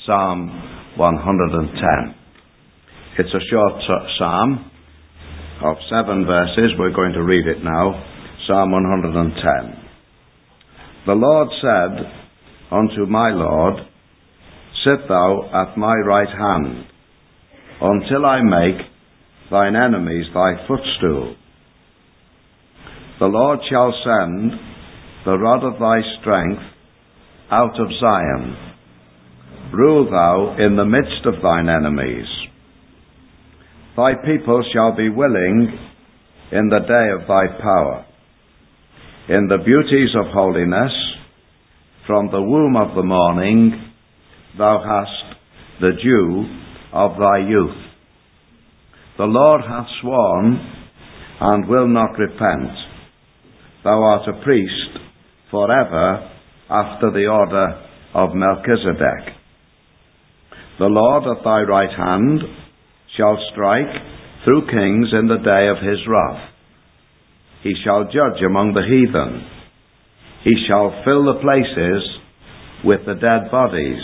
Psalm 110. It's a short psalm of 7 verses. We're going to read it now. Psalm 110. The Lord said unto my Lord, Sit thou at my right hand, until I make thine enemies thy footstool. The Lord shall send the rod of thy strength out of Zion. Rule thou in the midst of thine enemies. Thy people shall be willing in the day of thy power. In the beauties of holiness, from the womb of the morning, thou hast the dew of thy youth. The Lord hath sworn, and will not repent. Thou art a priest forever after the order of Melchizedek. The Lord at thy right hand shall strike through kings in the day of his wrath. He shall judge among the heathen. He shall fill the places with the dead bodies.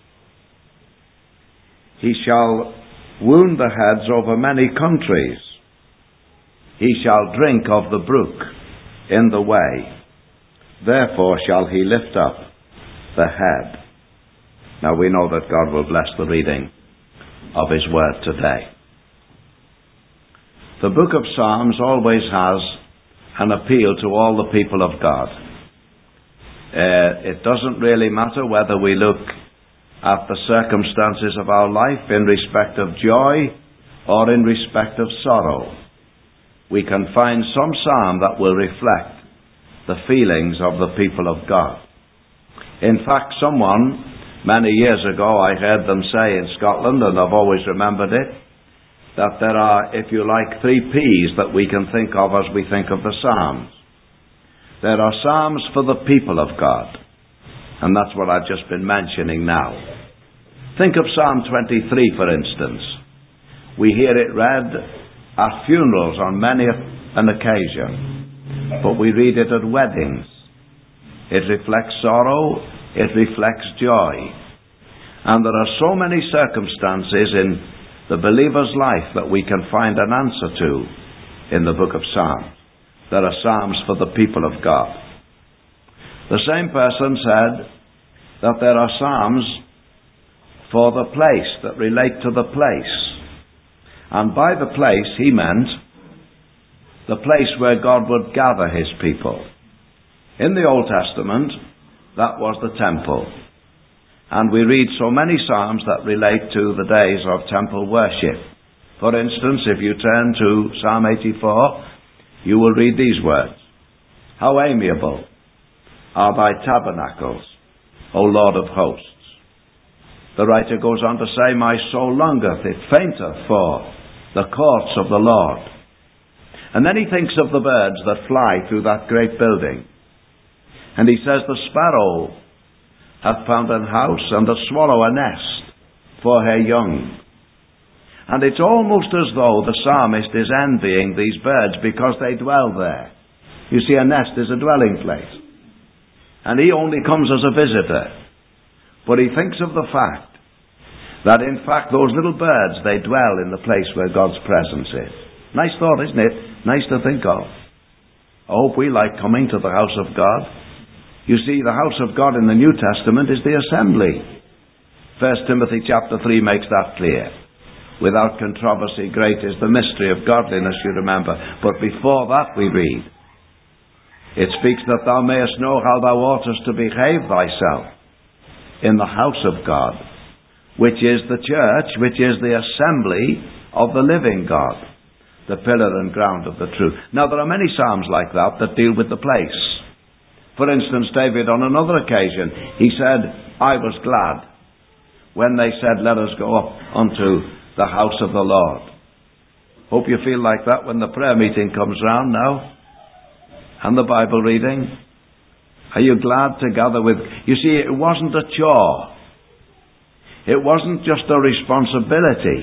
He shall wound the heads over many countries. He shall drink of the brook in the way. Therefore shall he lift up the head. Now we know that God will bless the reading of his word today. The book of Psalms always has an appeal to all the people of God. It doesn't really matter whether we look at the circumstances of our life in respect of joy or in respect of sorrow. We can find some psalm that will reflect the feelings of the people of God. In fact, someone many years ago, I heard them say in Scotland, and I've always remembered it, that there are, if you like, 3 P's that we can think of as we think of the Psalms. There are Psalms for the people of God, and that's what I've just been mentioning now. Think of Psalm 23, for instance. We hear it read at funerals on many an occasion, but we read it at weddings. It reflects sorrow, it reflects joy. And there are so many circumstances in the believer's life that we can find an answer to in the book of Psalms. There are Psalms for the people of God. The same person said that there are Psalms for the place, that relate to the place. And by the place, he meant the place where God would gather his people. In the Old Testament, that was the temple. And we read so many Psalms that relate to the days of temple worship. For instance, if you turn to Psalm 84, you will read these words. How amiable are thy tabernacles, O Lord of hosts. The writer goes on to say, my soul longeth, it fainteth for the courts of the Lord. And then he thinks of the birds that fly through that great building. And he says, the sparrow hath found an house, and the swallow a nest for her young. And it's almost as though the psalmist is envying these birds because they dwell there. You see, a nest is a dwelling place. And he only comes as a visitor. But he thinks of the fact that in fact those little birds, they dwell in the place where God's presence is. Nice thought, isn't it? Nice to think of. I hope we like coming to the house of God. You see, the house of God in the New Testament is the assembly. 1 Timothy chapter 3 makes that clear. Without controversy, great is the mystery of godliness, you remember. But before that we read, it speaks that thou mayest know how thou oughtest to behave thyself in the house of God, which is the church, which is the assembly of the living God, the pillar and ground of the truth. Now there are many psalms like that that deal with the place. For instance, David on another occasion, he said, I was glad when they said, let us go up unto the house of the Lord. Hope you feel like that when the prayer meeting comes round now, and the Bible reading. Are you glad to gather with... You see, it wasn't a chore. It wasn't just a responsibility.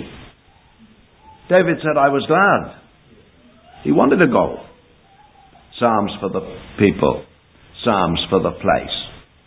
David said, I was glad. He wanted to go. Psalms for the people. Psalms for the place.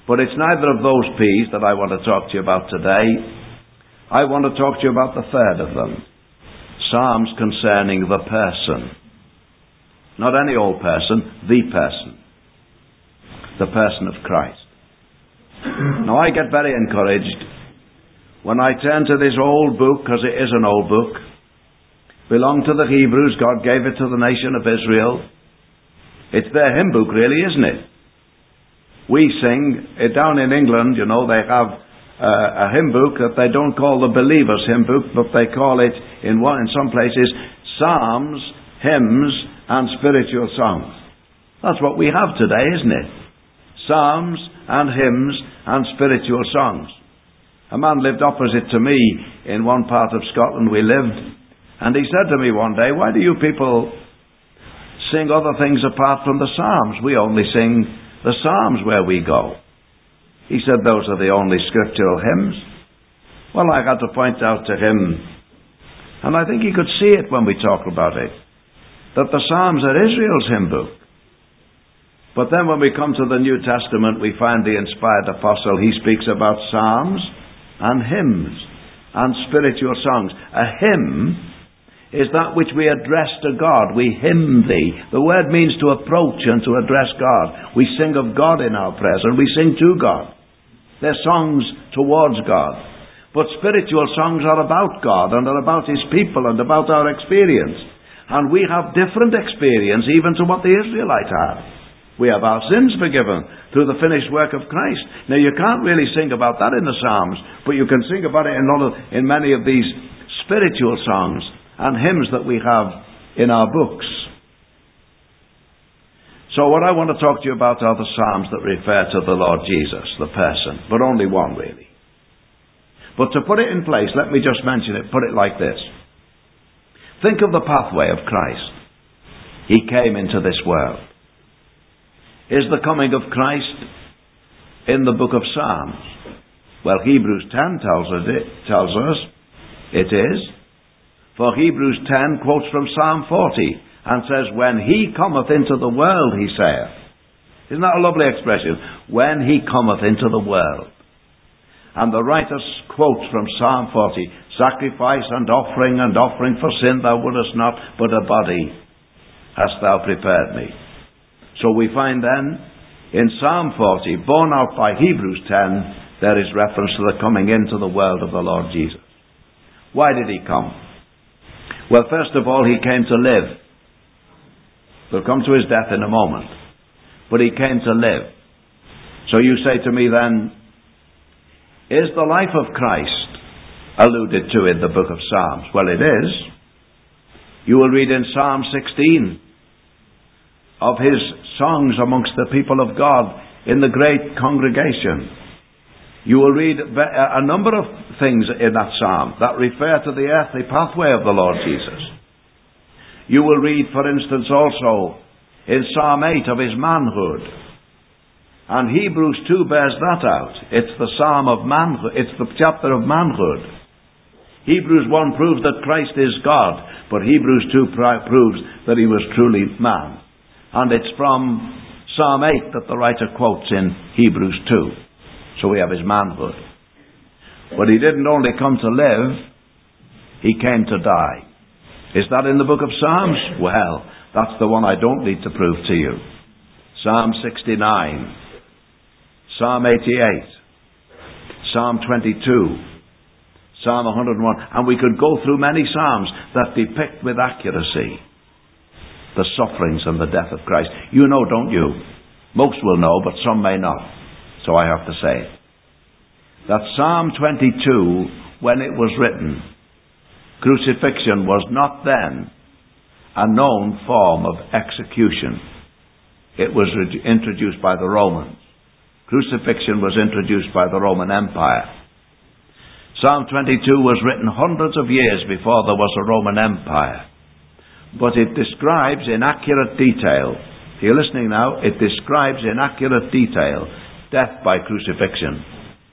But it's neither of those P's that I want to talk to you about today. I want to talk to you about the third of them. Psalms concerning the person. Not any old person, the person. The person of Christ. Now I get very encouraged when I turn to this old book, because it is an old book. Belonged to the Hebrews, God gave it to the nation of Israel. It's their hymn book really, isn't it? We sing, down in England, you know, they have a hymn book that they don't call the Believer's Hymn Book, but they call it, in some places, Psalms, Hymns, and Spiritual Songs. That's what we have today, isn't it? Psalms and hymns and spiritual songs. A man lived opposite to me in one part of Scotland we lived, and he said to me one day, "Why do you people sing other things apart from the Psalms? We only sing the Psalms where we go." He said those are the only scriptural hymns. Well, I had to point out to him, and I think he could see it when we talk about it, that the Psalms are Israel's hymn book. But then when we come to the New Testament, we find the inspired apostle, he speaks about psalms and hymns and spiritual songs. A hymn is that which we address to God. We hymn thee. The word means to approach and to address God. We sing of God in our prayers, and we sing to God. They're songs towards God. But spiritual songs are about God and are about His people and about our experience. And we have different experience even to what the Israelites had. We have our sins forgiven through the finished work of Christ. Now you can't really sing about that in the Psalms, but you can sing about it in many of these spiritual songs and hymns that we have in our books. So what I want to talk to you about are the Psalms that refer to the Lord Jesus, the person, but only one really. But to put it in place, let me just mention it, put it like this. Think of the pathway of Christ. He came into this world. Is the coming of Christ in the book of Psalms? Well, Hebrews 10 tells us it is. For Hebrews 10 quotes from Psalm 40 and says, "When He cometh into the world, He saith." Isn't that a lovely expression? When He cometh into the world. And the writer quotes from Psalm 40, "Sacrifice and offering for sin thou wouldest not, but a body hast thou prepared me." So we find then, in Psalm 40, borne out by Hebrews 10, there is reference to the coming into the world of the Lord Jesus. Why did He come? Well, first of all, He came to live. We'll come to His death in a moment. But He came to live. So you say to me then, is the life of Christ alluded to in the book of Psalms? Well, it is. You will read in Psalm 16 of His songs amongst the people of God in the great congregation. You will read a number of things in that psalm that refer to the earthly pathway of the Lord Jesus. You will read, for instance, also in Psalm 8 of His manhood. And Hebrews 2 bears that out. It's the psalm of manhood. It's the chapter of manhood. Hebrews 1 proves that Christ is God, but Hebrews 2 proves that He was truly man. And it's from Psalm 8 that the writer quotes in Hebrews 2. So we have His manhood. But He didn't only come to live, He came to die. Is that in the book of Psalms? Well, that's the one I don't need to prove to you. Psalm 69, Psalm 88, Psalm 22, Psalm 101. And we could go through many Psalms that depict with accuracy the sufferings and the death of Christ. You know, don't you? Most will know, but some may not. So I have to say it. That Psalm 22, when it was written, crucifixion was not then a known form of execution. It was introduced by the Romans. Crucifixion was introduced by the Roman Empire. Psalm 22 was written hundreds of years before there was a Roman Empire. But it describes in accurate detail, if you're listening now, it describes in accurate detail death by crucifixion.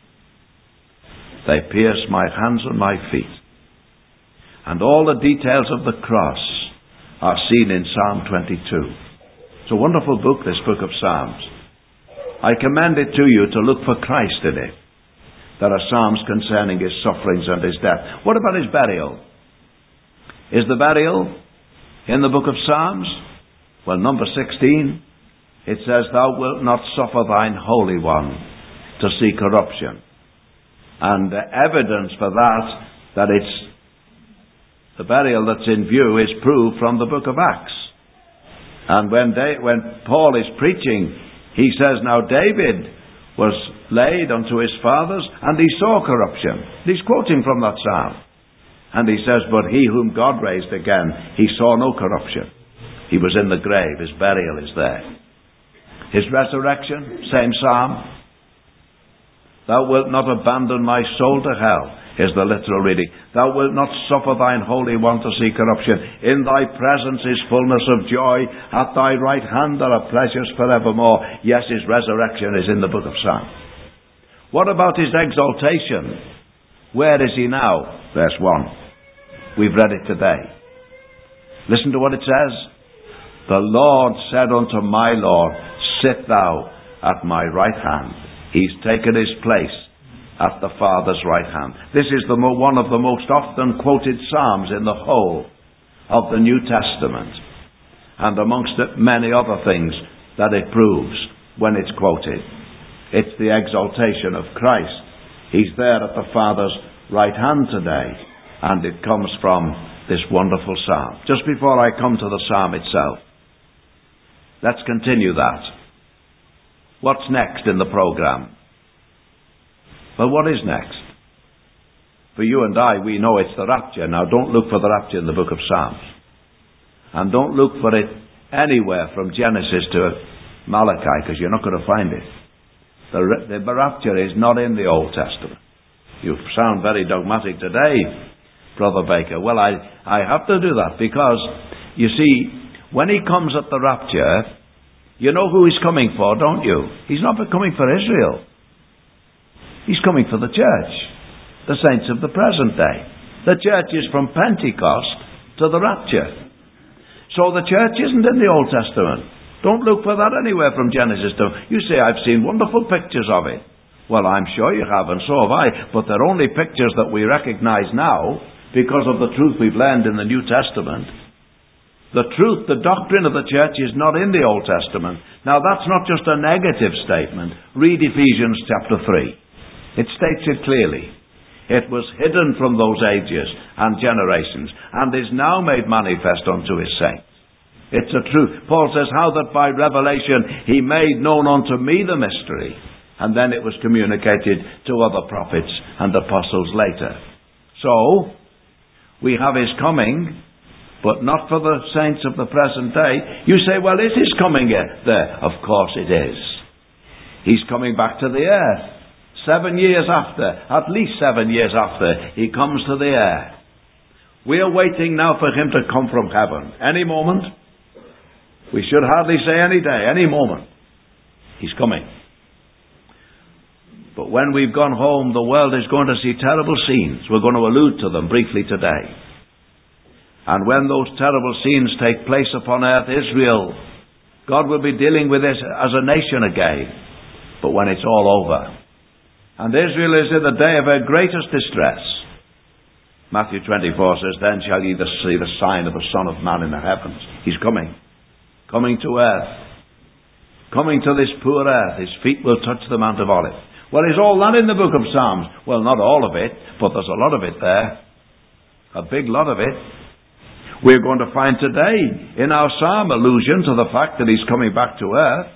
They pierced my hands and my feet. And all the details of the cross are seen in Psalm 22. It's a wonderful book, this book of Psalms. I commend it to you to look for Christ in it. There are psalms concerning his sufferings and his death. What about his burial? Is the burial in the book of Psalms? Well, number 16, it says, thou wilt not suffer thine Holy One to see corruption. And the evidence for that it's the burial that's in view, is proved from the book of Acts. And when Paul is preaching, he says, now David was laid unto his fathers, and he saw corruption. He's quoting from that psalm. And he says, but he whom God raised again, he saw no corruption. He was in the grave. His burial is there. His resurrection, same psalm. Thou wilt not abandon my soul to hell, is the literal reading. Thou wilt not suffer thine Holy One to see corruption. In thy presence is fullness of joy. At thy right hand there are pleasures forevermore. Yes, his resurrection is in the book of Psalms. What about his exaltation? Where is he now? Verse 1. We've read it today. Listen to what it says. The Lord said unto my Lord, sit thou at my right hand. He's taken his place at the Father's right hand. This is one of the most often quoted psalms in the whole of the New Testament. And amongst it, many other things that it proves when it's quoted. It's the exaltation of Christ. He's there at the Father's right hand today. And it comes from this wonderful psalm. Just before I come to the psalm itself, let's continue that. What's next in the program? Well, what is next? For you and I, we know it's the rapture. Now, don't look for the rapture in the book of Psalms. And don't look for it anywhere from Genesis to Malachi, because you're not going to find it. The rapture is not in the Old Testament. You sound very dogmatic today, Brother Baker. Well, I have to do that because, you see, when he comes at the rapture, you know who he's coming for, don't you? He's not coming for Israel. He's coming for the church, the saints of the present day. The church is from Pentecost to the rapture. So the church isn't in the Old Testament. Don't look for that anywhere from Genesis to... You say, I've seen wonderful pictures of it. Well, I'm sure you have, and so have I. But they're only pictures that we recognize now because of the truth we've learned in the New Testament. The truth, the doctrine of the church is not in the Old Testament. Now, that's not just a negative statement. Read Ephesians chapter 3. It states it clearly. It was hidden from those ages and generations, and is now made manifest unto his saints. It's a truth. Paul says, how that by revelation he made known unto me the mystery. And then it was communicated to other prophets and apostles later. So, we have his coming, but not for the saints of the present day. You say, well, is his coming there? Of course it is. He's coming back to the earth. 7 years after, at least 7 years after, he comes to the earth. We are waiting now for him to come from heaven. Any moment. We should hardly say any day, any moment. He's coming. But when we've gone home, the world is going to see terrible scenes. We're going to allude to them briefly today. And when those terrible scenes take place upon earth, Israel, God will be dealing with this as a nation again. But when it's all over. And Israel is in the day of her greatest distress. Matthew 24 says, then shall ye see the sign of the Son of Man in the heavens. He's coming. Coming to earth. Coming to this poor earth. His feet will touch the Mount of Olives. Well, is all that in the book of Psalms? Well, not all of it, but there's a lot of it there. A big lot of it. We're going to find today in our psalm allusion to the fact that he's coming back to earth.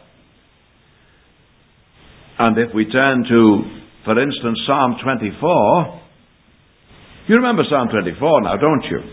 And if we turn to, for instance, Psalm 24, you remember Psalm 24 now, don't you?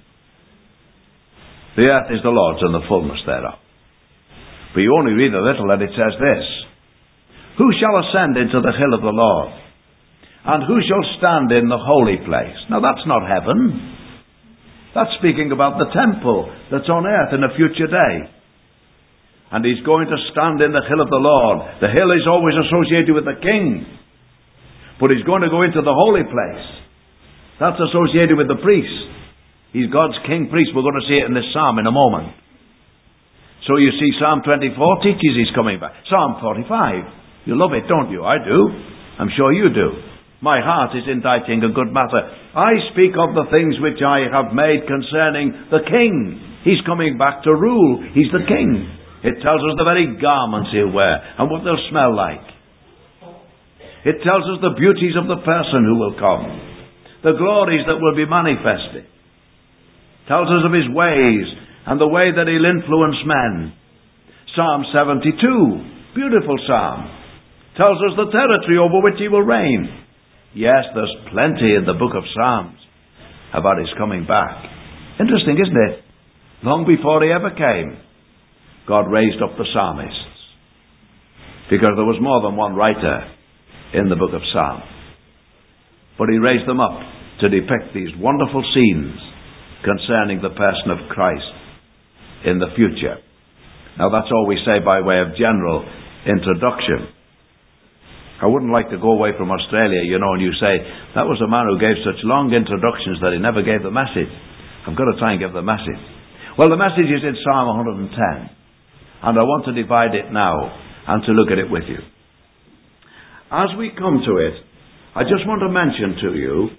The earth is the Lord's and the fullness thereof. But you only read a little and it says this. Who shall ascend into the hill of the Lord? And who shall stand in the holy place? Now that's not heaven. That's speaking about the temple that's on earth in a future day. And he's going to stand in the hill of the Lord. The hill is always associated with the king. But he's going to go into the holy place. That's associated with the priest. He's God's king priest. We're going to see it in this psalm in a moment. So you see, Psalm 24 teaches he's coming back. Psalm 45 You love it, don't you? I do. I'm sure you do. My heart is inditing a good matter. I speak of the things which I have made concerning the king. He's coming back to rule. He's the king. It tells us the very garments he'll wear and what they'll smell like. It tells us the beauties of the person who will come, the glories that will be manifested. It tells us of his ways and the way that he'll influence men. Psalm 72, beautiful psalm, tells us the territory over which he will reign. Yes, there's plenty in the book of Psalms about his coming back. Interesting, isn't it? Long before he ever came, God raised up the psalmists, because there was more than one writer in the book of Psalms. But he raised them up to depict these wonderful scenes concerning the person of Christ in the future. Now that's all we say by way of general introduction. I wouldn't like to go away from Australia, and you say, that was a man who gave such long introductions that he never gave the message. I've got to try and give the message. Well, the message is in Psalm 110. And I want to divide it now and to look at it with you. As we come to it, I just want to mention to you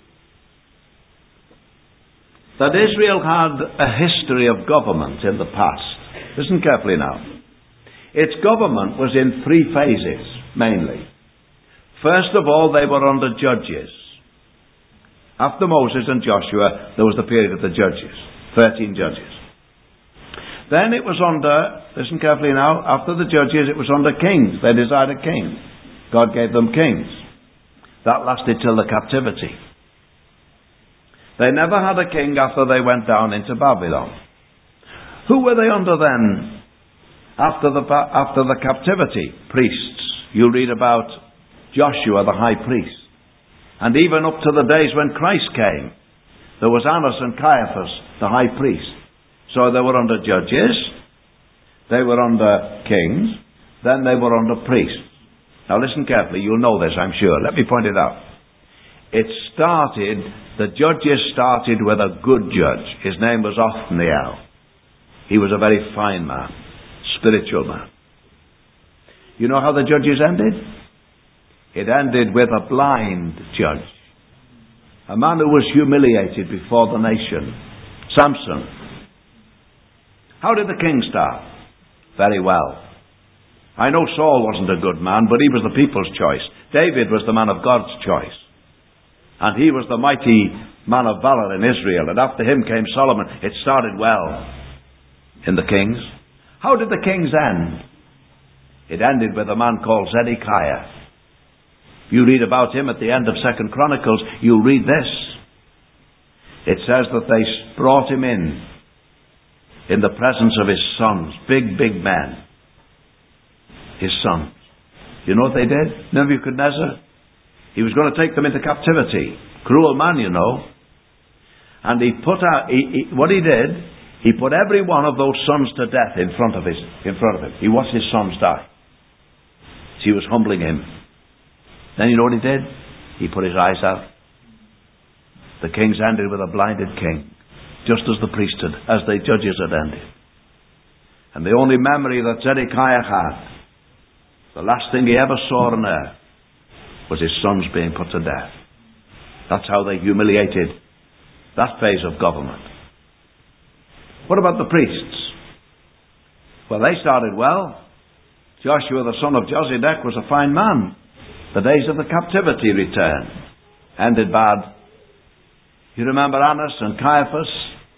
that Israel had a history of government in the past. Listen carefully now. Its government was in 3 phases, mainly. First of all, they were under judges. After Moses and Joshua, there was the period of the judges. 13 judges. Then it was under, listen carefully now, after the judges it was under kings. They desired a king. God gave them kings. That lasted till the captivity. They never had a king after they went down into Babylon. Who were they under then? After the captivity? Priests. You read about Joshua the high priest. And even up to the days when Christ came, there was Annas and Caiaphas, the high priest. So they were under judges, they were under kings, then they were under priests. Now listen carefully, you'll know this, I'm sure. Let me point it out. The judges started with a good judge. His name was Othniel. He was a very fine man, spiritual man. You know how the judges ended? It ended with a blind judge. A man who was humiliated before the nation. Samson. How did the king start? Very well. I know Saul wasn't a good man, but he was the people's choice. David was the man of God's choice. And he was the mighty man of valor in Israel. And after him came Solomon. It started well in the kings. How did the kings end? It ended with a man called Zedekiah. You read about him at the end of 2 Chronicles, you'll read this. It says that they brought him in the presence of his sons, big men. His sons. You know what they did? Nebuchadnezzar? He was going to take them into captivity. Cruel man, you know. And he put out, what he did, he put every one of those sons to death in front of him. He watched his sons die. He was humbling him. Then you know what he did? He put his eyes out. The kings ended with a blinded king, just as the priesthood, as the judges had ended. And the only memory that Zedekiah had, the last thing he ever saw on earth, was his sons being put to death. That's how they humiliated that phase of government. What about the priests? Well, they started well. Joshua the son of Josedek was a fine man. The days of the captivity returned. Ended bad. You remember Annas and Caiaphas?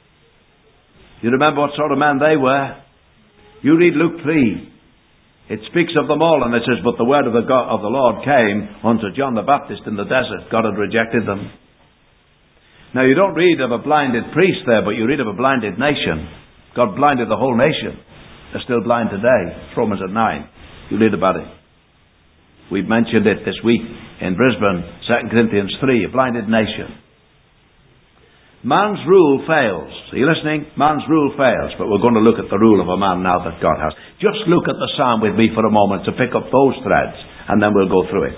You remember what sort of men they were? You read Luke 3. It speaks of them all, and it says, but the word of the Lord came unto John the Baptist in the desert. God had rejected them. Now you don't read of a blinded priest there, but you read of a blinded nation. God blinded the whole nation. They're still blind today. Romans 9. You read about it. We've mentioned it this week in Brisbane, 2 Corinthians 3, a blinded nation. Man's rule fails. Are you listening? Man's rule fails, but we're going to look at the rule of a man now that God has. Just look at the psalm with me for a moment to pick up those threads, and then we'll go through it.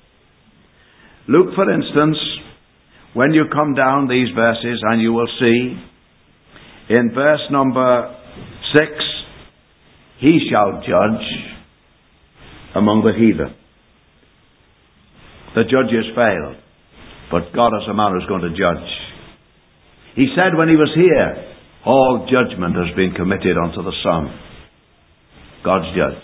Look, for instance, when you come down these verses, and you will see in verse number 6, he shall judge among the heathen. The judges failed, but God is a man who's going to judge. He said when he was here, all judgment has been committed unto the Son. God's judge.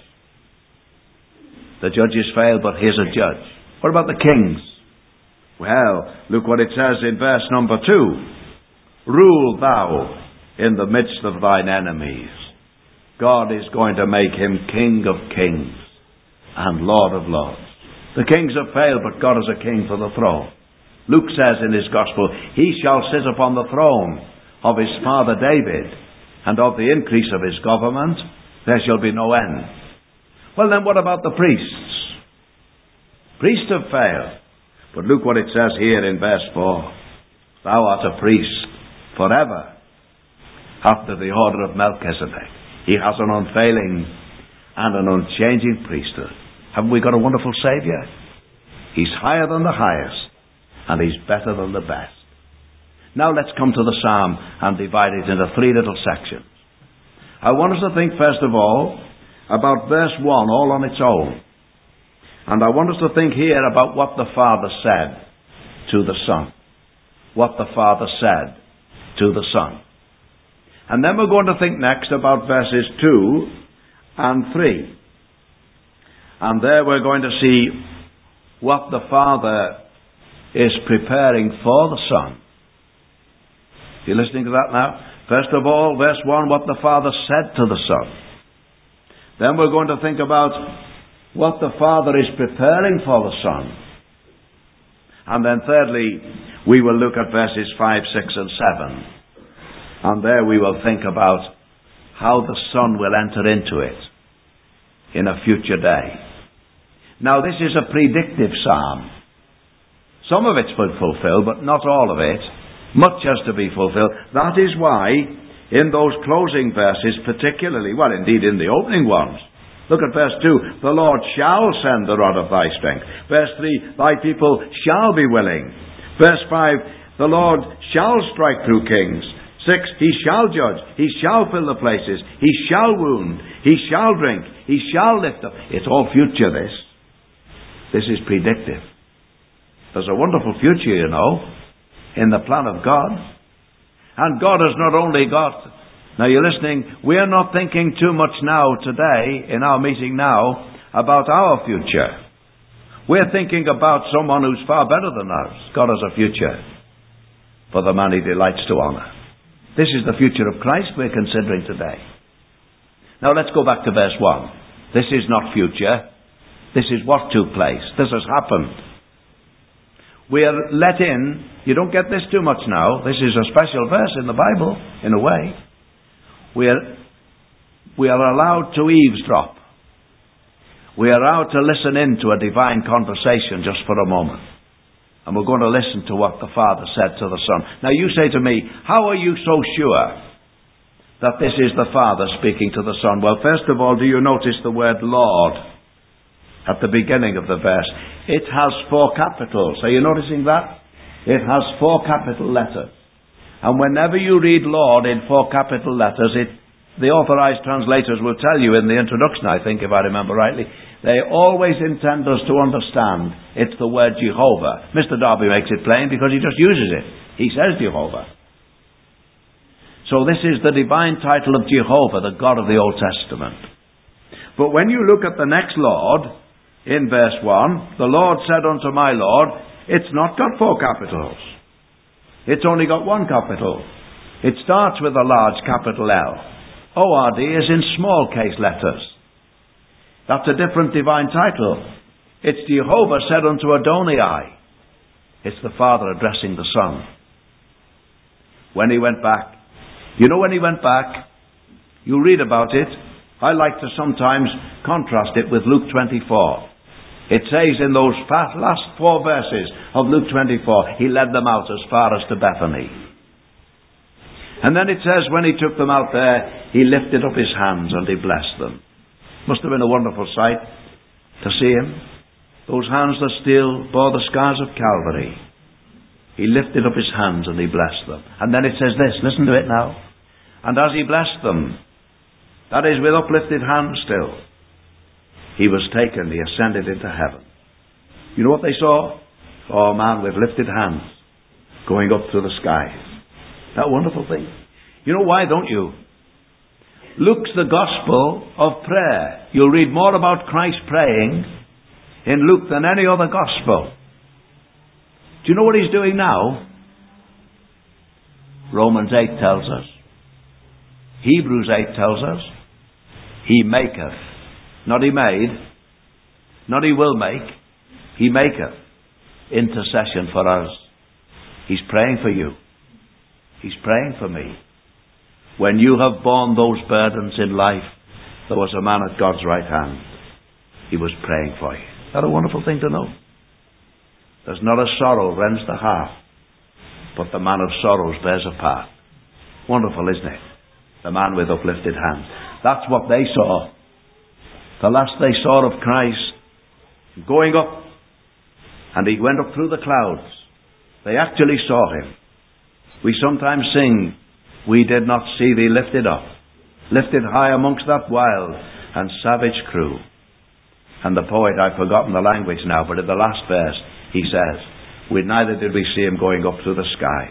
The judges failed, but here's a judge. What about the kings? Well, look what it says in verse number 2. Rule thou in the midst of thine enemies. God is going to make him King of kings and Lord of lords. The kings have failed, but God is a king for the throne. Luke says in his gospel, he shall sit upon the throne of his father David, and of the increase of his government there shall be no end. Well then, what about the priests? Priests have failed. But look what it says here in verse 4. Thou art a priest forever, after the order of Melchizedek. He has an unfailing and an unchanging priesthood. Haven't we got a wonderful Saviour? He's higher than the highest, and he's better than the best. Now let's come to the psalm and divide it into 3 little sections. I want us to think first of all about verse 1 all on its own. And I want us to think here about what the Father said to the Son. What the Father said to the Son. And then we're going to think next about verses 2 and 3. And there we're going to see what the Father is preparing for the Son. You listening to that now? First of all, verse 1, what the Father said to the Son. Then we're going to think about what the Father is preparing for the Son. And then thirdly, we will look at verses 5, 6 and 7. And there we will think about how the Son will enter into it in a future day. Now this is a predictive psalm. Some of it's fulfilled, but not all of it. Much has to be fulfilled. That is why in those closing verses particularly, well indeed in the opening ones, look at verse 2. The Lord shall send the rod of thy strength. Verse 3. Thy people shall be willing. Verse 5. The Lord shall strike through kings. 6. He shall judge. He shall fill the places. He shall wound. He shall drink. He shall lift up. It's all future, this. This is predictive. There's a wonderful future, you know, in the plan of God. And God has not only got... Now you're listening, we're not thinking too much now today, in our meeting now, about our future. We're thinking about someone who's far better than us. God has a future for the man he delights to honour. This is the future of Christ we're considering today. Now let's go back to verse 1. This is not future. This is what took place. This has happened. We are let in. You don't get this too much now. This is a special verse in the Bible, in a way. We are allowed to eavesdrop. We are allowed to listen in to a divine conversation just for a moment. And we're going to listen to what the Father said to the Son. Now you say to me, how are you so sure that this is the Father speaking to the Son? Well, first of all, do you notice the word Lord at the beginning of the verse? It has 4 capitals. Are you noticing that? It has 4 capital letters. And whenever you read Lord in 4 capital letters, the authorized translators will tell you in the introduction, I think, if I remember rightly, they always intend us to understand it's the word Jehovah. Mr. Darby makes it plain because he just uses it. He says Jehovah. So this is the divine title of Jehovah, the God of the Old Testament. But when you look at the next Lord, in verse 1, the Lord said unto my Lord, it's not got 4 capitals. It's only got 1 capital. It starts with a large capital L. O-R-D is in small case letters. That's a different divine title. It's Jehovah said unto Adonai. It's the Father addressing the Son. When he went back. You know when he went back? You read about it. I like to sometimes contrast it with Luke 24. It says in those last 4 verses of Luke 24, he led them out as far as to Bethany. And then it says when he took them out there, he lifted up his hands and he blessed them. Must have been a wonderful sight to see him. Those hands that still bore the scars of Calvary. He lifted up his hands and he blessed them. And then it says this, listen to it now. And as he blessed them, that is with uplifted hands still, he was taken, he ascended into heaven. You know what they saw? Oh, a man with lifted hands going up through the skies. That wonderful thing. You know why, don't you? Luke's the gospel of prayer. You'll read more about Christ praying in Luke than any other gospel. Do you know what he's doing now? Romans 8 tells us. Hebrews 8 tells us. He maketh. Not he made. Not he will make. He maketh intercession for us. He's praying for you. He's praying for me. When you have borne those burdens in life, there was a man at God's right hand. He was praying for you. Isn't that a wonderful thing to know? There's not a sorrow rends the heart, but the man of sorrows bears a part. Wonderful, isn't it? The man with uplifted hands. That's what they saw. The last they saw of Christ going up, and he went up through the clouds. They actually saw him. We sometimes sing, we did not see thee lifted up, lifted high amongst that wild and savage crew. And the poet, I've forgotten the language now, but in the last verse he says, neither did we see him going up through the sky,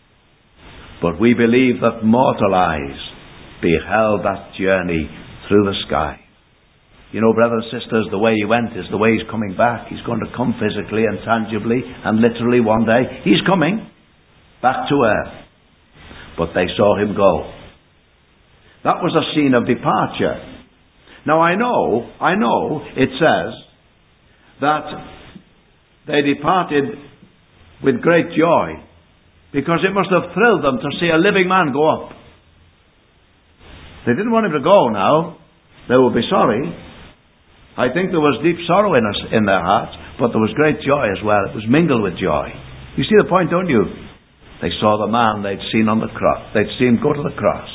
but we believe that mortal eyes beheld that journey through the sky. You know, brothers and sisters, the way he went is the way he's coming back. He's going to come physically and tangibly and literally one day. He's coming back to earth. But they saw him go. That was a scene of departure. Now I know it says that they departed with great joy, because it must have thrilled them to see a living man go up. They didn't want him to go now. They would be sorry. I think there was deep sorrow in their hearts, but there was great joy as well. It was mingled with joy. You see the point, don't you? They saw the man they'd seen on the cross. They'd seen go to the cross,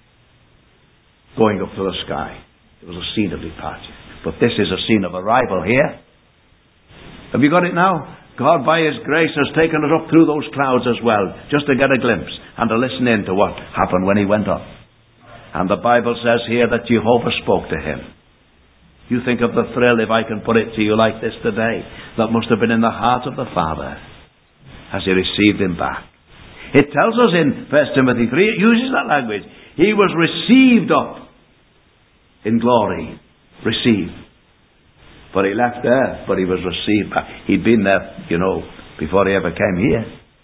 going up to the sky. It was a scene of departure. But this is a scene of arrival here. Have you got it now? God, by His grace, has taken us up through those clouds as well, just to get a glimpse and to listen in to what happened when He went up. And the Bible says here that Jehovah spoke to Him. You think of the thrill, if I can put it to you like this today, that must have been in the heart of the Father as He received Him back. It tells us in 1 Timothy 3, it uses that language. He was received up in glory. Received. But He left there, but He was received back. He'd been there, before He ever came here.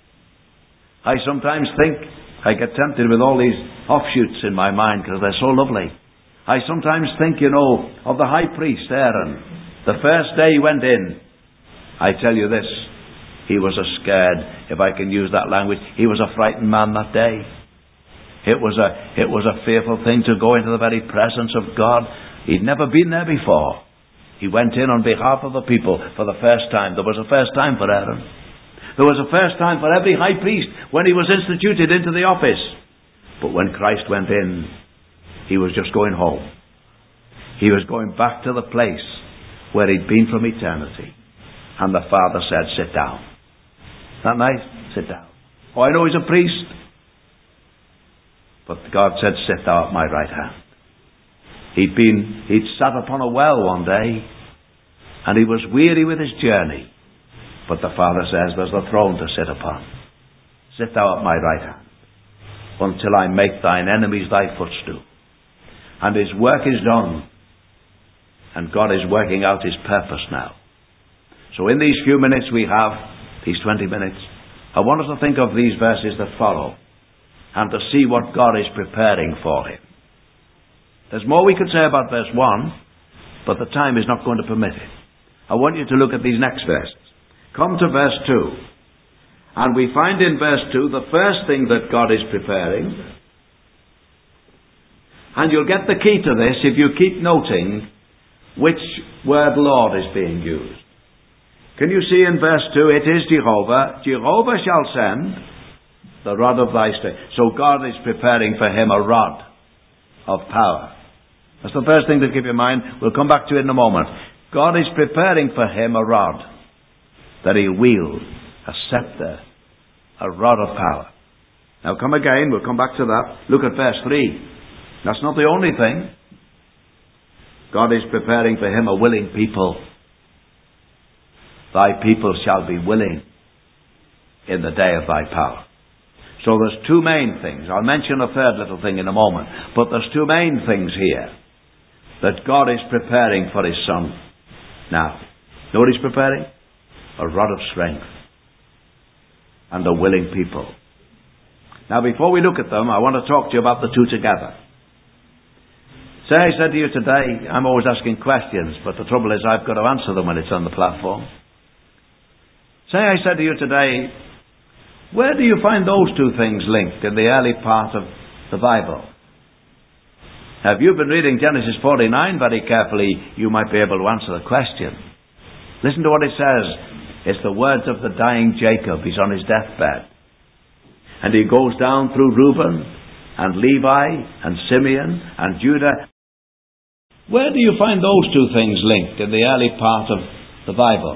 I sometimes think, I get tempted with all these offshoots in my mind because they're so lovely. I sometimes think, of the high priest Aaron. The first day he went in, I tell you this, he was a scared, if I can use that language, he was a frightened man that day. It was a fearful thing to go into the very presence of God. He'd never been there before. He went in on behalf of the people for the first time. There was a first time for Aaron. There was a first time for every high priest when he was instituted into the office. But when Christ went in, he was just going home. He was going back to the place where he'd been from eternity. And the Father said, sit down. Isn't that nice? Sit down. Oh, I know he's a priest. But God said, sit thou at my right hand. He'd sat upon a well one day, and he was weary with his journey. But the Father says, there's a throne to sit upon. Sit thou at my right hand, until I make thine enemies thy footstool. And his work is done. And God is working out his purpose now. So in these few minutes we have, these 20 minutes, I want us to think of these verses that follow, and to see what God is preparing for him. There's more we could say about verse 1, but the time is not going to permit it. I want you to look at these next verses. Come to verse 2. And we find in verse 2 the first thing that God is preparing. And you'll get the key to this if you keep noting which word Lord is being used. Can you see in verse 2, it is Jehovah. Jehovah shall send the rod of thy strength. So God is preparing for him a rod of power. That's the first thing to keep in mind. We'll come back to it in a moment. God is preparing for him a rod that he wield, a scepter, a rod of power. Now come again, we'll come back to that. Look at verse 3. That's not the only thing. God is preparing for him a willing people. thy people shall be willing in the day of thy power. So there's two main things. I'll mention a third little thing in a moment. But there's two main things here that God is preparing for His Son. Now, know what He's preparing? A rod of strength and a willing people. Now, before we look at them, I want to talk to you about the two together. Say I said to you today, I'm always asking questions, but the trouble is I've got to answer them when it's on the platform. Say I said to you today, where do you find those two things linked in the early part of the Bible? Now, if you've been reading Genesis 49 very carefully, you might be able to answer the question. Listen to what it says. It's the words of the dying Jacob. He's on his deathbed. And he goes down through Reuben and Levi and Simeon and Judah. Where do you find those two things linked in the early part of the Bible?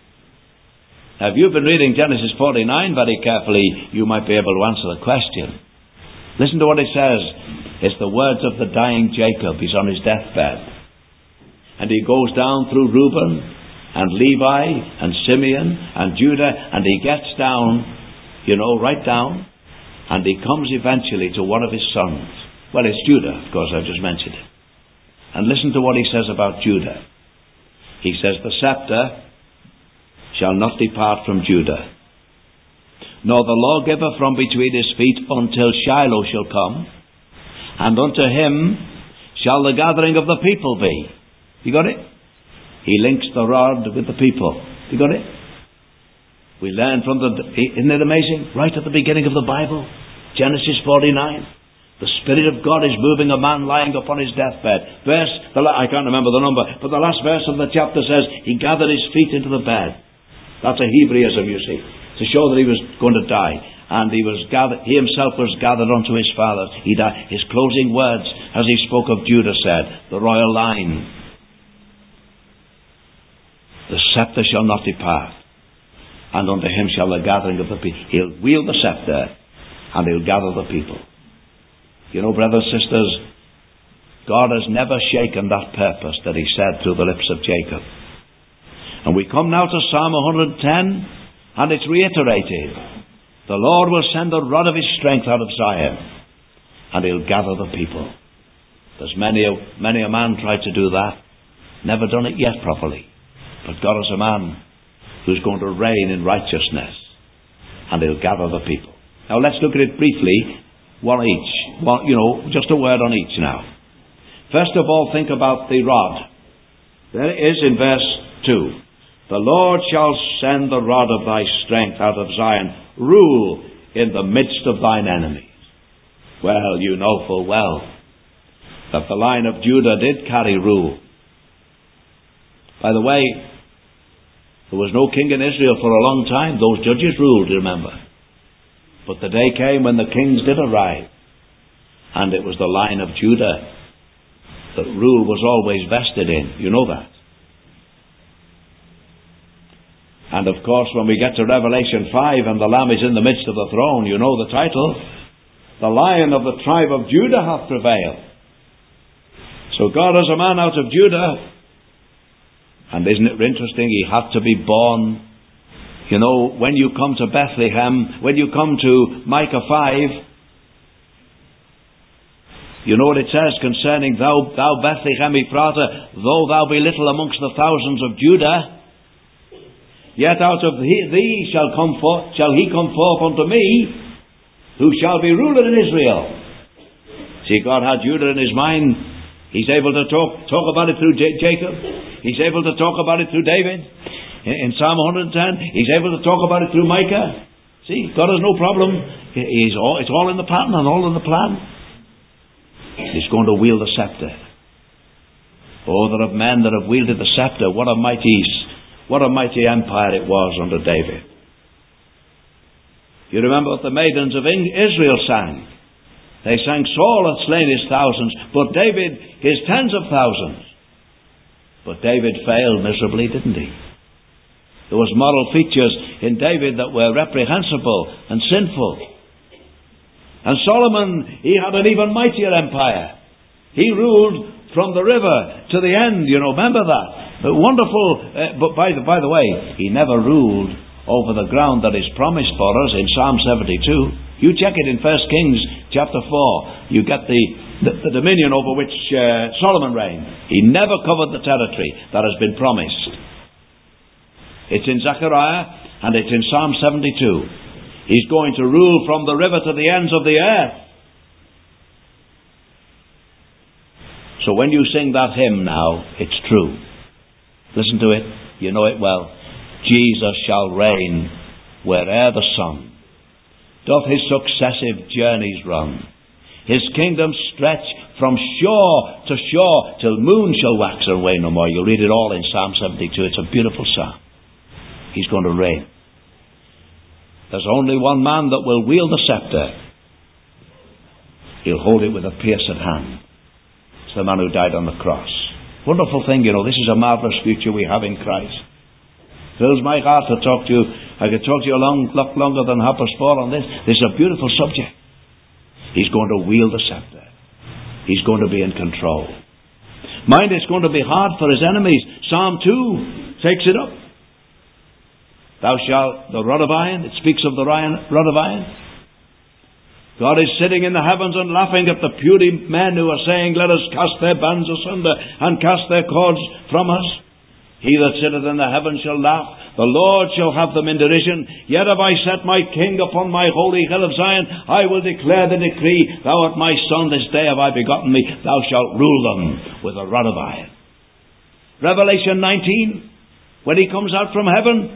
Now, if you've been reading Genesis 49 very carefully, you might be able to answer the question. Listen to what it says. It's the words of the dying Jacob. He's on his deathbed. And he goes down through Reuben and Levi and Simeon and Judah, and he gets down, right down, and he comes eventually to one of his sons. Well, it's Judah, of course, I've just mentioned it. And listen to what he says about Judah. He says, the scepter shall not depart from Judah, nor the lawgiver from between his feet until Shiloh shall come, and unto him shall the gathering of the people be. You got it? He links the rod with the people. You got it? We learn from isn't it amazing? Right at the beginning of the Bible, Genesis 49. The Spirit of God is moving a man lying upon his deathbed. I can't remember the number, but the last verse of the chapter says, he gathered his feet into the bed. That's a Hebraism, you see, to show that he was going to die. And he himself was gathered unto his father. He died. His closing words, as he spoke of Judah, said, the royal line, the scepter shall not depart, and unto him shall the gathering of the people. He'll wield the scepter, and he'll gather the people. Brothers and sisters, God has never shaken that purpose that he said through the lips of Jacob. And we come now to Psalm 110, and it's reiterated. The Lord will send the rod of his strength out of Zion, and he'll gather the people. There's many a man tried to do that, never done it yet properly. But God is a man who's going to reign in righteousness, and he'll gather the people. Now let's look at it briefly, one each. Just a word on each now. First of all, think about the rod. There it is in verse 2. The Lord shall send the rod of thy strength out of Zion. Rule in the midst of thine enemies. Well, you know full well that the line of Judah did carry rule. By the way, there was no king in Israel for a long time. Those judges ruled, remember. But the day came when the kings did arrive. And it was the line of Judah that rule was always vested in. You know that. And of course, when we get to Revelation 5 and the Lamb is in the midst of the throne, you know the title. The Lion of the tribe of Judah hath prevailed. So God has a man out of Judah. And isn't it interesting? He had to be born. When you come to Bethlehem, when you come to Micah 5, you know what it says concerning thou Bethlehem Ephratah, though thou be little amongst the thousands of Judah, yet out of thee shall he come forth unto me, who shall be ruler in Israel. See, God had Judah in his mind. He's able to talk about it through Jacob. He's able to talk about it through David. In Psalm 110, he's able to talk about it through Micah. See, God has no problem. It's all in the pattern and all in the plan. He's going to wield the scepter. Oh, there are men that have wielded the scepter. What a mighty empire it was under David. You remember what the maidens of Israel sang. They sang, Saul hath slain his thousands, but David his tens of thousands. But David failed miserably, didn't he? There was moral features in David that were reprehensible and sinful. And Solomon, he had an even mightier empire. He ruled from the river to the end, remember that. Wonderful, but by the way, he never ruled over the ground that is promised for us in Psalm 72. You check it in 1 Kings chapter 4. You get the dominion over which Solomon reigned. He never covered the territory that has been promised. It's in Zechariah and it's in Psalm 72. He's going to rule from the river to the ends of the earth. So when you sing that hymn now, it's true. Listen to it. You know it well. Jesus shall reign where'er the sun doth his successive journeys run. His kingdom stretch from shore to shore till moon shall wax and wane no more. You'll read it all in Psalm 72. It's a beautiful psalm. He's going to reign. There's only one man that will wield the scepter. He'll hold it with a pierced hand. It's the man who died on the cross. Wonderful thing, you know. This is a marvellous future we have in Christ. Fills my heart to talk to you. I could talk to you a lot longer than Hopper's Fall on this. This is a beautiful subject. He's going to wield the scepter. He's going to be in control. Mind, it's going to be hard for his enemies. Psalm 2 takes it up. Thou shalt, the rod of iron, it speaks of the rod of iron. God is sitting in the heavens and laughing at the puny men who are saying, let us cast their bands asunder and cast their cords from us. He that sitteth in the heavens shall laugh. The Lord shall have them in derision. Yet have I set my king upon my holy hill of Zion. I will declare the decree. Thou art my son, this day have I begotten thee. Thou shalt rule them with a rod of iron. Revelation 19, when he comes out from heaven,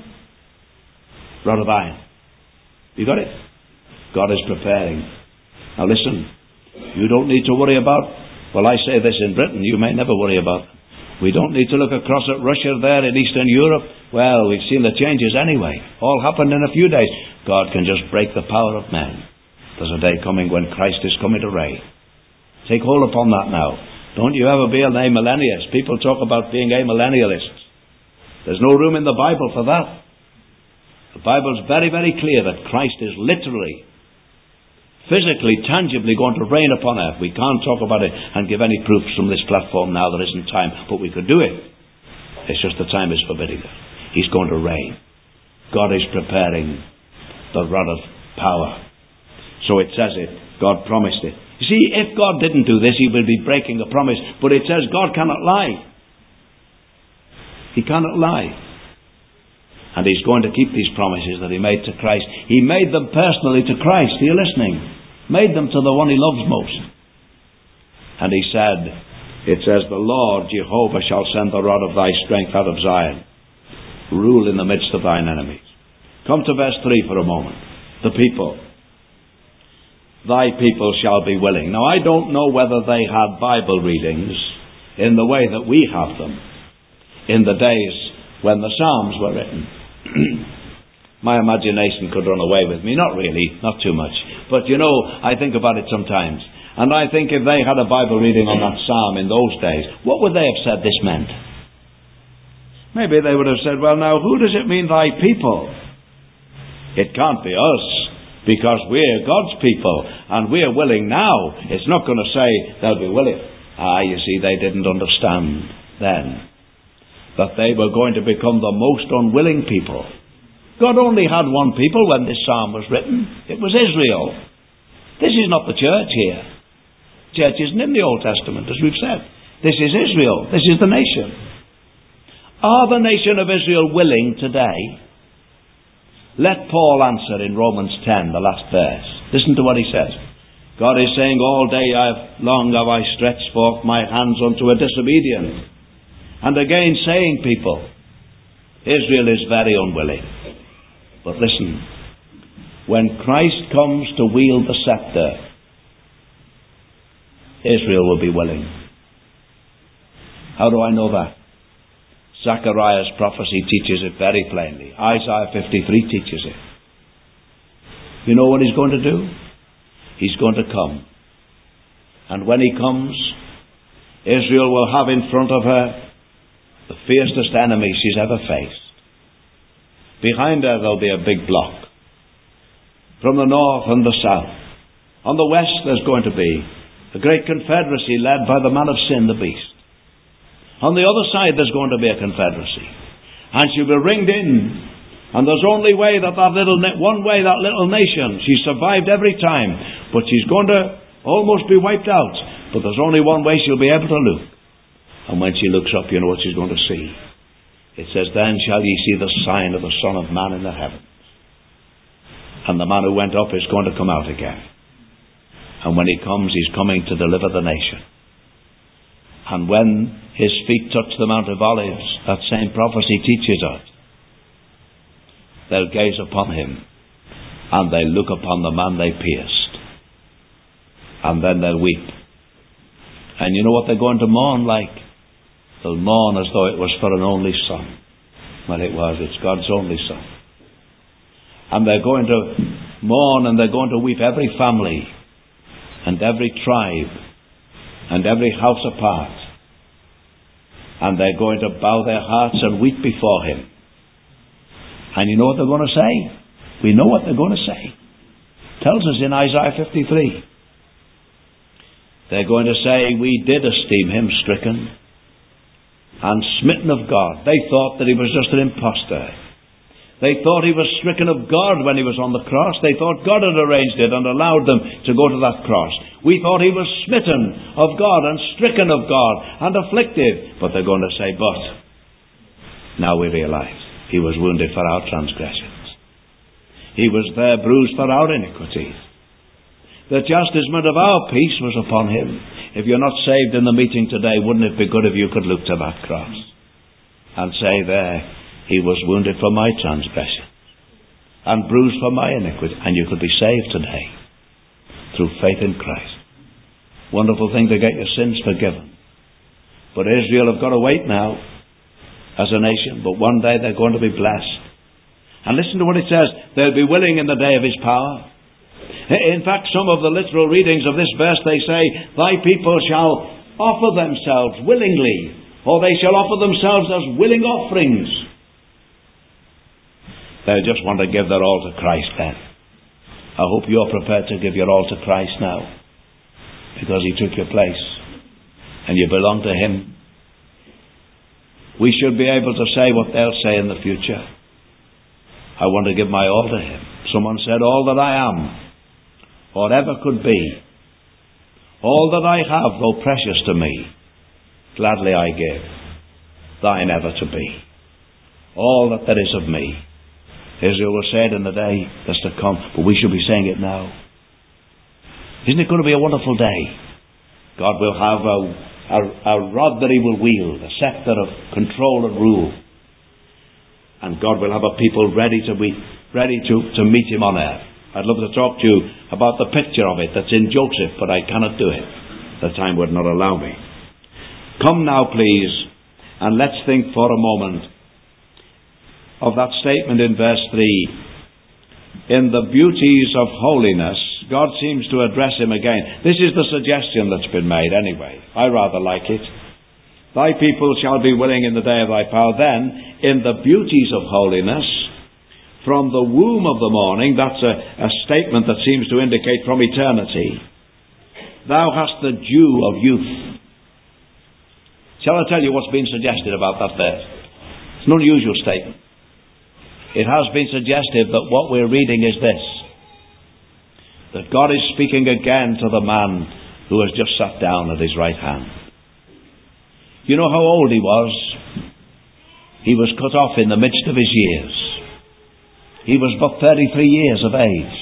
rod of iron. You got it? God is preparing. Now listen, you don't need to worry about, well, I say this in Britain, you may never worry about. We don't need to look across at Russia there in Eastern Europe. Well, we've seen the changes anyway. All happened in a few days. God can just break the power of men. There's a day coming when Christ is coming to reign. Take hold upon that now. Don't you ever be an amillennialist. People talk about being amillennialists. There's no room in the Bible for that. The Bible's very, very clear that Christ is literally, physically, tangibly going to reign upon earth. We can't talk about it and give any proofs from this platform now. There isn't time, but we could do it. It's just the time is forbidding it. He's going to reign. God is preparing the rod of power. So it says it. God promised it. You see, if God didn't do this, he would be breaking a promise. But it says God cannot lie. He cannot lie. And he's going to keep these promises that he made to Christ. He made them personally to Christ. Are you listening? Made them to the one he loves most. And he said, it says, the Lord Jehovah shall send the rod of thy strength out of Zion. Rule in the midst of thine enemies. Come to verse 3 for a moment. The people. Thy people shall be willing. Now I don't know whether they had Bible readings in the way that we have them in the days when the Psalms were written. My imagination could run away with me. Not really, not too much. But you know, I think about it sometimes. And I think if they had a Bible reading on that psalm in those days, what would they have said this meant? Maybe they would have said, well now, who does it mean thy people? It can't be us, because we're God's people, and we're willing now. It's not going to say they'll be willing. You see, they didn't understand then that they were going to become the most unwilling people. God only had one people when this psalm was written. It was Israel. This is not the church here. The church isn't in the Old Testament, as we've said. This is Israel. This is the nation. Are the nation of Israel willing today? Let Paul answer in Romans 10, the last verse. Listen to what he says. God is saying, all day long have I stretched forth my hands unto a disobedient. And again saying, people, Israel is very unwilling. But listen, when Christ comes to wield the scepter, Israel will be willing. How do I know that? Zechariah's prophecy teaches it very plainly. Isaiah 53 teaches it. You know what he's going to do? He's going to come. And when he comes, Israel will have in front of her the fiercest enemy she's ever faced. Behind her there'll be a big block. From the north and the south. On the west there's going to be a great confederacy led by the man of sin, the beast. On the other side there's going to be a confederacy. And she'll be ringed in. And there's only way that one way that little nation, she survived every time, but she's going to almost be wiped out. But there's only one way she'll be able to look. And when she looks up, you know what she's going to see. It says, then shall ye see the sign of the Son of Man in the heavens. And the man who went up is going to come out again. And when he comes, he's coming to deliver the nation. And when his feet touch the Mount of Olives, that same prophecy teaches us, they'll gaze upon him, and they'll look upon the man they pierced. And then they'll weep. And you know what they're going to mourn like? They'll mourn as though it was for an only son. Well, it was. It's God's only son. And they're going to mourn and they're going to weep, every family and every tribe and every house apart. And they're going to bow their hearts and weep before him. And you know what they're going to say? We know what they're going to say. It tells us in Isaiah 53. They're going to say, we did esteem him stricken and smitten of God. They thought that he was just an impostor. They thought he was stricken of God when he was on the cross. They thought God had arranged it and allowed them to go to that cross. We thought he was smitten of God and stricken of God and afflicted. But they're going to say, but now we realize he was wounded for our transgressions. He was there bruised for our iniquities. The chastisement of our peace was upon him. If you're not saved in the meeting today, wouldn't it be good if you could look to that cross and say there, he was wounded for my transgression and bruised for my iniquity, and you could be saved today through faith in Christ. Wonderful thing to get your sins forgiven. But Israel have got to wait now as a nation, but one day they're going to be blessed. And listen to what it says, they'll be willing in the day of his power. In fact, some of the literal readings of this verse, they say, thy people shall offer themselves willingly, or they shall offer themselves as willing offerings. They just want to give their all to Christ then. I hope you're prepared to give your all to Christ now, because he took your place and you belong to him. We should be able to say what they'll say in the future. I want to give my all to him. Someone said, all that I am, or ever could be, all that I have, though precious to me, gladly I give, thine ever to be. All that there is of me. Israel was said in the day that's to come, but we should be saying it now. Isn't it going to be a wonderful day? God will have a rod that he will wield, a scepter of control and rule. And God will have a people ready to meet him on earth. I'd love to talk to you about the picture of it that's in Joseph, but I cannot do it. The time would not allow me. Come now, please, and let's think for a moment of that statement in verse 3. In the beauties of holiness, God seems to address him again. This is the suggestion that's been made anyway. I rather like it. Thy people shall be willing in the day of thy power. Then, in the beauties of holiness, from the womb of the morning, that's a statement that seems to indicate from eternity, thou hast the dew of youth. Shall I tell you what's been suggested about that verse? It's an unusual statement. It has been suggested that what we're reading is this, that God is speaking again to the man who has just sat down at his right hand. You know how old he was? He was cut off in the midst of his years. He was but 33 years of age.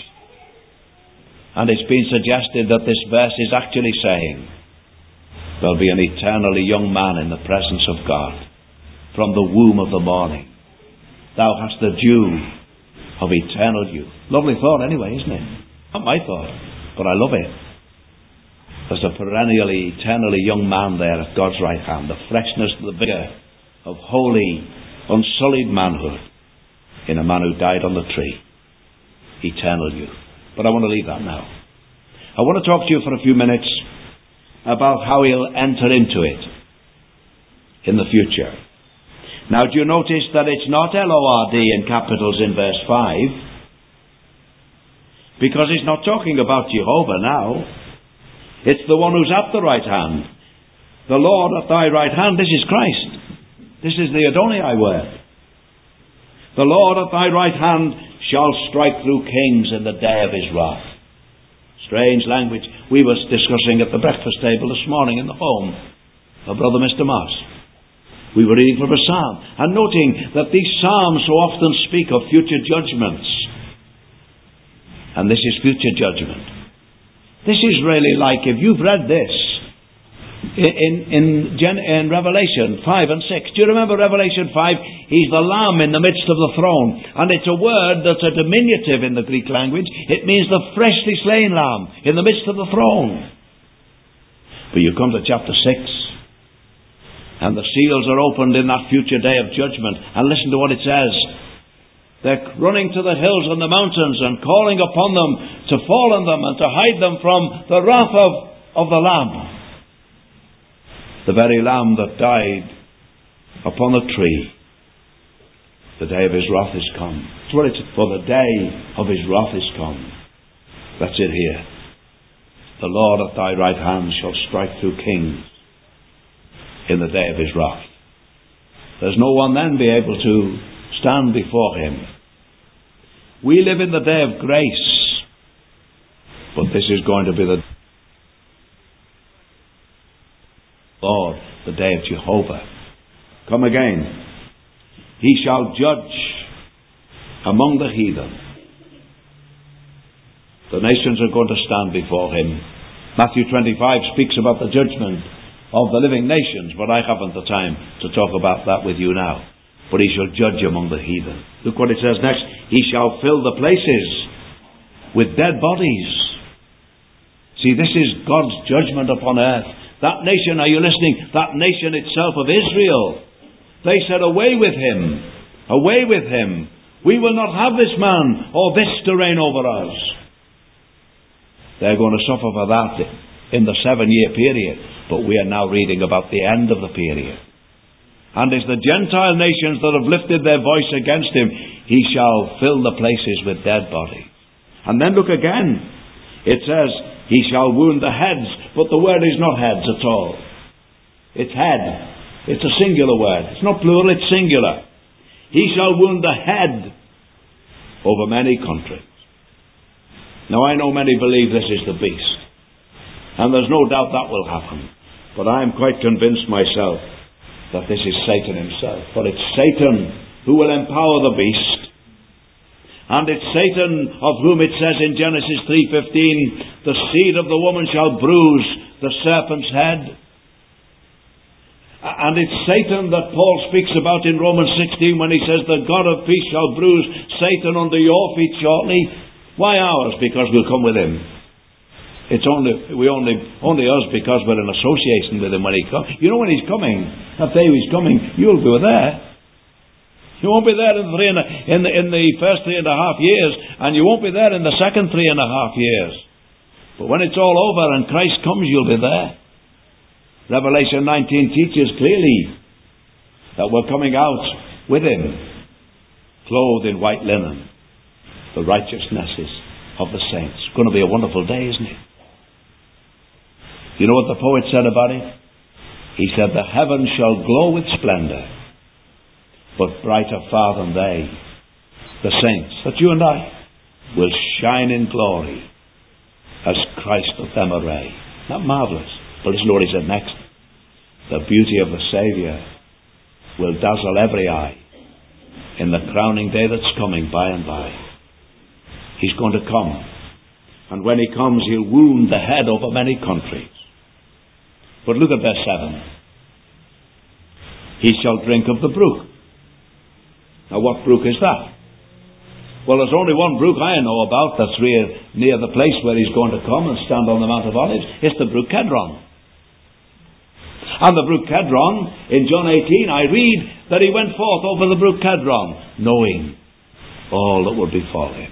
And it's been suggested that this verse is actually saying, there'll be an eternally young man in the presence of God from the womb of the morning. Thou hast the dew of eternal youth. Lovely thought anyway, isn't it? Not my thought, but I love it. There's a perennially, eternally young man there at God's right hand. The freshness, the vigour of holy, unsullied manhood in a man who died on the tree. Eternal youth. But I want to leave that now. I want to talk to you for a few minutes about how he'll enter into it in the future. Now, do you notice that it's not L-O-R-D in capitals in verse 5? Because he's not talking about Jehovah now. It's the one who's at the right hand. The Lord at thy right hand, this is Christ. This is the Adonai word. The Lord at thy right hand shall strike through kings in the day of his wrath. Strange language. We were discussing at the breakfast table this morning in the home of Brother Mr. Moss. We were reading from a psalm and noting that these psalms so often speak of future judgments. And this is future judgment. This is really like, if you've read this in Revelation 5 and 6. Do you remember Revelation 5? He's the Lamb in the midst of the throne. And it's a word that's a diminutive in the Greek language. It means the freshly slain Lamb in the midst of the throne. But you come to chapter 6. And the seals are opened in that future day of judgment. And listen to what it says. They're running to the hills and the mountains and calling upon them to fall on them and to hide them from the wrath of the Lamb. The very Lamb that died upon a tree. The day of his wrath is come. That's what it's for. The day of his wrath is come. That's it here. The Lord at thy right hand shall strike through kings in the day of his wrath. There's no one then be able to stand before him. We live in the day of grace, but this is going to be the Lord, the day of Jehovah. Come again. He shall judge among the heathen. The nations are going to stand before him. Matthew 25 speaks about the judgment of the living nations, but I haven't the time to talk about that with you now. But he shall judge among the heathen. Look what it says next. He shall fill the places with dead bodies. See, this is God's judgment upon earth. That nation, are you listening? That nation itself of Israel. They said, away with him. Away with him. We will not have this man or this to reign over us. They're going to suffer for that in the 7-year period. But we are now reading about the end of the period. And it's the Gentile nations that have lifted their voice against him. He shall fill the places with dead bodies. And then look again. It says, he shall wound the heads. But the word is not heads at all. It's head. It's a singular word. It's not plural, it's singular. He shall wound the head over many countries. Now I know many believe this is the beast. And there's no doubt that will happen. But I am quite convinced myself that this is Satan himself. For it's Satan who will empower the beast. And it's Satan of whom it says in Genesis 3:15, the seed of the woman shall bruise the serpent's head. And it's Satan that Paul speaks about in Romans 16 when he says, the God of peace shall bruise Satan under your feet shortly. Why ours? Because we'll come with him. It's only us because we're in association with him when he comes. You know when he's coming, that day he's coming, you'll be there. You won't be there in the first 3.5 years, and you won't be there in the second 3.5 years. But when it's all over and Christ comes, you'll be there. Revelation 19 teaches clearly that we're coming out with him, clothed in white linen, the righteousnesses of the saints. It's going to be a wonderful day, isn't it? You know what the poet said about it? He said, the heavens shall glow with splendor, but brighter far than they, the saints, that you and I, will shine in glory as Christ of them array. Not marvellous. But listen to what he said next. The beauty of the Saviour will dazzle every eye in the crowning day that's coming by and by. He's going to come. And when he comes, he'll wound the head over many countries. But look at verse 7. He shall drink of the brook. Now what brook is that? Well, there's only one brook I know about that's near the place where he's going to come and stand on the Mount of Olives. It's the brook Kedron. And the brook Kedron, in John 18, I read that he went forth over the brook Kedron, knowing all that would befall him.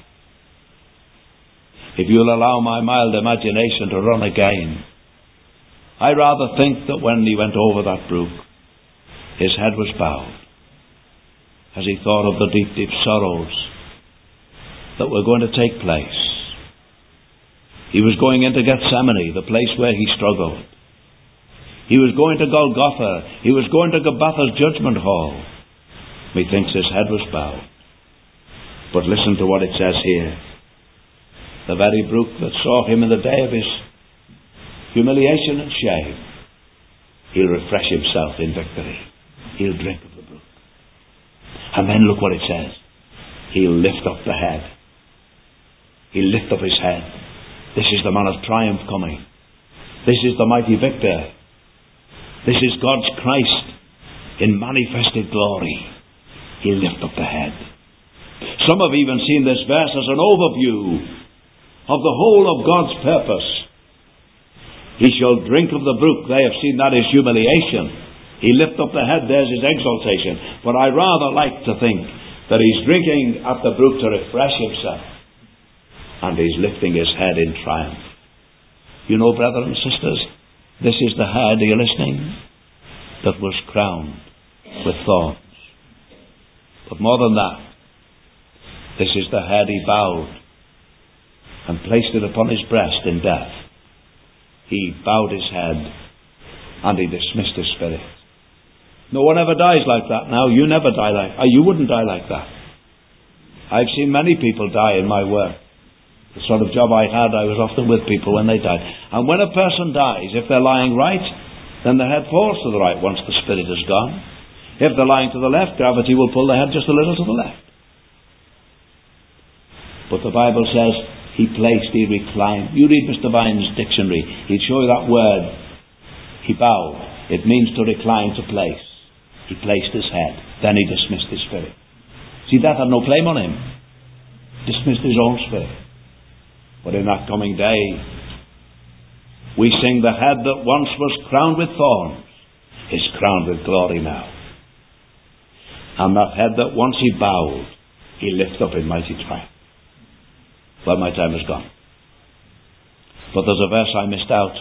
If you'll allow my mild imagination to run again, I rather think that when he went over that brook, his head was bowed as he thought of the deep, deep sorrows that were going to take place. He was going into Gethsemane, the place where he struggled. He was going to Golgotha. He was going to Gabbatha's judgment hall. Methinks his head was bowed. But listen to what it says here. The very brook that saw him in the day of his humiliation and shame, he'll refresh himself in victory. He'll drink of the brook. And then look what it says. He'll lift up the head. He'll lift up his head. This is the man of triumph coming. This is the mighty victor. This is God's Christ in manifested glory. He'll lift up the head. Some have even seen this verse as an overview of the whole of God's purpose. He shall drink of the brook. They have seen that as humiliation. He lift up the head, there's his exaltation. But I rather like to think that he's drinking at the brook to refresh himself. And he's lifting his head in triumph. You know, brothers and sisters, this is the head, are you listening? That was crowned with thorns. But more than that, this is the head he bowed and placed it upon his breast in death. He bowed his head and he dismissed his spirit. No one ever dies like that now. You never die like that. You wouldn't die like that. I've seen many people die in my work. The sort of job I had, I was often with people when they died. And when a person dies, if they're lying right, then the head falls to the right once the spirit is gone. If they're lying to the left, gravity will pull the head just a little to the left. But the Bible says, he reclined. You read Mr. Vine's dictionary, he'd show you that word. He bowed. It means to recline, to place. He placed his head. Then he dismissed his spirit. See, that had no claim on him. Dismissed his own spirit. But in that coming day, we sing, the head that once was crowned with thorns is crowned with glory now. And that head that once he bowed, he lifts up in mighty triumph. Well, my time is gone. But there's a verse I missed out.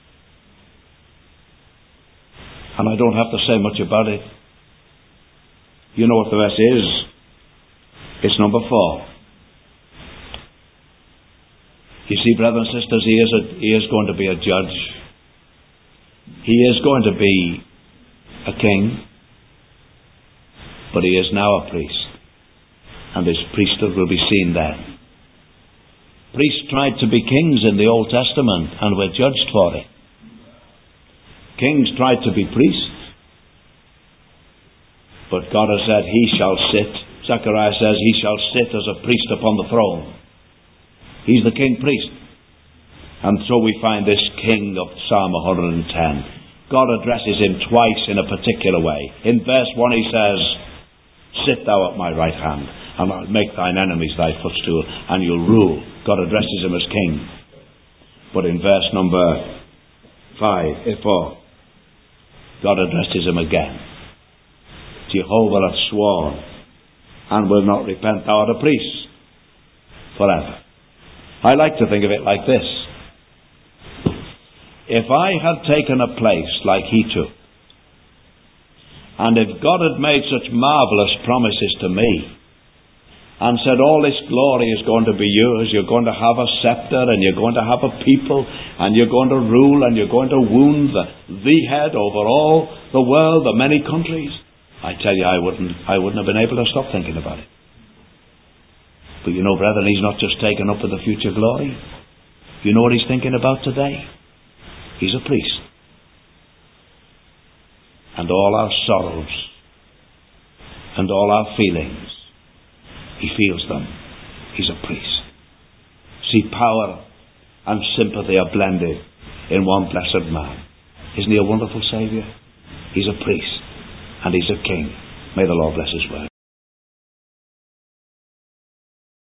And I don't have to say much about it. You know what the verse is. It's number 4. You see, brothers and sisters, he is going to be a judge. He is going to be a king. But he is now a priest. And his priesthood will be seen then. Priests tried to be kings in the Old Testament and were judged for it. Kings tried to be priests. But God has said, he shall sit. Zechariah says, he shall sit as a priest upon the throne. He's the king priest. And so we find this king of Psalm 110. God addresses him twice in a particular way. In verse 1 he says, sit thou at my right hand, and I'll make thine enemies thy footstool, and you'll rule. God addresses him as king. But in verse number 4, God addresses him again. Jehovah hath sworn, and will not repent, thou art a priest forever. I like to think of it like this. If I had taken a place like he took, and if God had made such marvelous promises to me, and said, all this glory is going to be yours, you're going to have a scepter, and you're going to have a people, and you're going to rule, and you're going to wound the head over all the world, the many countries, I tell you, I wouldn't have been able to stop thinking about it. But you know, brethren, he's not just taken up with the future glory. You know what he's thinking about today? He's a priest. And all our sorrows and all our feelings, he feels them. He's a priest. See, power and sympathy are blended in one blessed man. Isn't he a wonderful Saviour? He's a priest and he's a king. May the Lord bless his word.